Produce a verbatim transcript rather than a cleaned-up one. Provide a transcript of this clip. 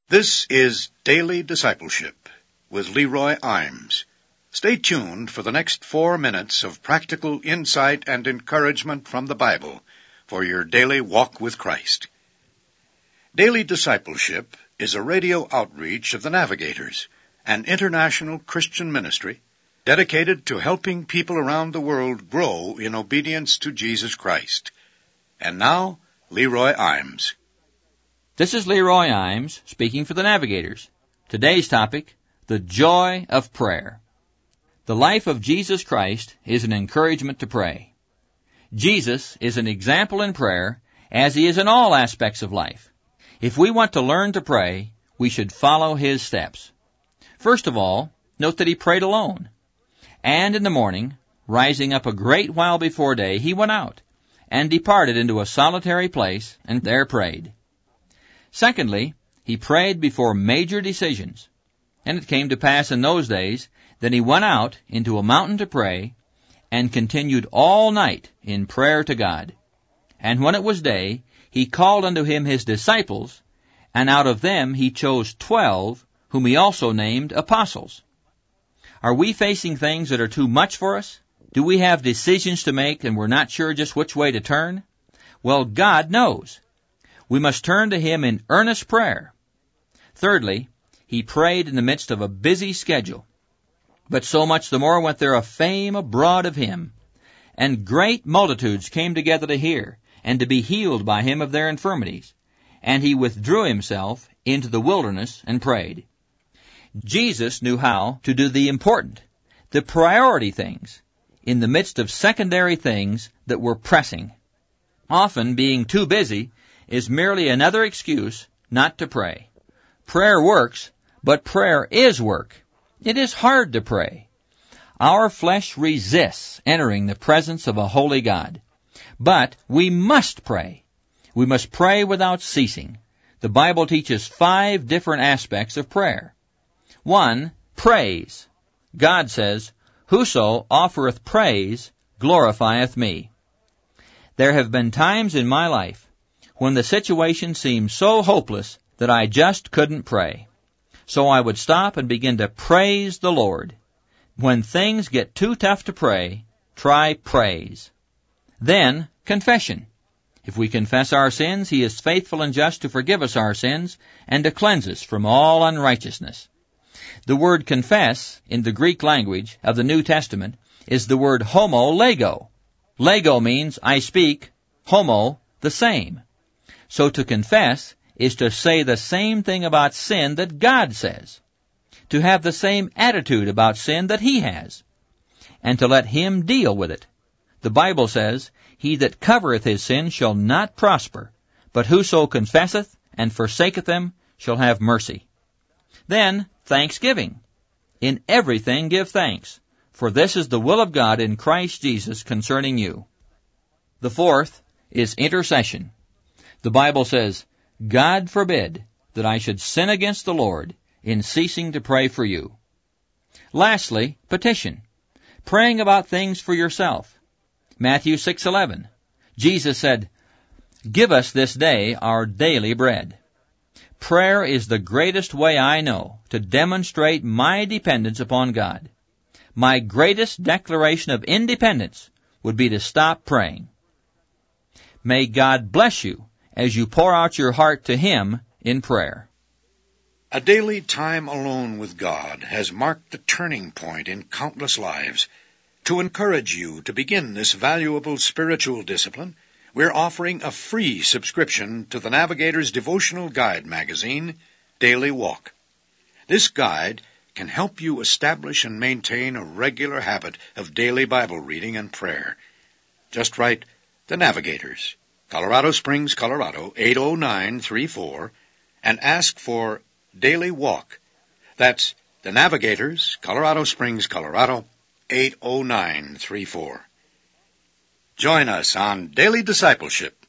This is Daily Discipleship with Leroy Imes. Stay tuned for the next four minutes of practical insight and encouragement from the Bible for your daily walk with Christ. Daily Discipleship is a radio outreach of the Navigators, an international Christian ministry dedicated to helping people around the world grow in obedience to Jesus Christ. And now, Leroy Imes. This is Leroy Imes speaking for the Navigators. Today's topic, the joy of prayer. The life of Jesus Christ is an encouragement to pray. Jesus is an example in prayer, as he is in all aspects of life. If we want to learn to pray, we should follow his steps. First of all, note that he prayed alone. And in the morning, rising up a great while before day, he went out and departed into a solitary place and there prayed. Secondly, he prayed before major decisions. And it came to pass in those days that he went out into a mountain to pray and continued all night in prayer to God. And when it was day, he called unto him his disciples, and out of them he chose twelve, whom he also named apostles. Are we facing things that are too much for us? Do we have decisions to make and we're not sure just which way to turn? Well, God knows. We must turn to him in earnest prayer. Thirdly, he prayed in the midst of a busy schedule. But so much the more went there a fame abroad of him, and great multitudes came together to hear, and to be healed by him of their infirmities. And he withdrew himself into the wilderness and prayed. Jesus knew how to do the important, the priority things, in the midst of secondary things that were pressing. Often being too busy is merely another excuse not to pray. Prayer works, but prayer is work. It is hard to pray. Our flesh resists entering the presence of a holy God. But we must pray. We must pray without ceasing. The Bible teaches five different aspects of prayer. One, praise. God says, "Whoso offereth praise glorifieth me." There have been times in my life when the situation seemed so hopeless that I just couldn't pray. So I would stop and begin to praise the Lord. When things get too tough to pray, try praise. Then, confession. If we confess our sins, he is faithful and just to forgive us our sins and to cleanse us from all unrighteousness. The word confess in the Greek language of the New Testament is the word homo lego. Lego means I speak, homo, the same. So to confess is to say the same thing about sin that God says, to have the same attitude about sin that he has, and to let him deal with it. The Bible says, "He that covereth his sin shall not prosper, but whoso confesseth and forsaketh them shall have mercy." Then, thanksgiving. In everything give thanks, for this is the will of God in Christ Jesus concerning you. The fourth is intercession. The Bible says, "God forbid that I should sin against the Lord in ceasing to pray for you." Lastly, petition. Praying about things for yourself. Matthew six eleven. Jesus said, "Give us this day our daily bread." Prayer is the greatest way I know to demonstrate my dependence upon God. My greatest declaration of independence would be to stop praying. May God bless you as you pour out your heart to him in prayer. A daily time alone with God has marked the turning point in countless lives. To encourage you to begin this valuable spiritual discipline, we're offering a free subscription to the Navigator's devotional guide magazine, Daily Walk. This guide can help you establish and maintain a regular habit of daily Bible reading and prayer. Just write The Navigators, Colorado Springs, Colorado, eight oh nine three four, and ask for Daily Walk. That's The Navigators, Colorado Springs, Colorado, eight oh nine three four. Join us on Daily Discipleship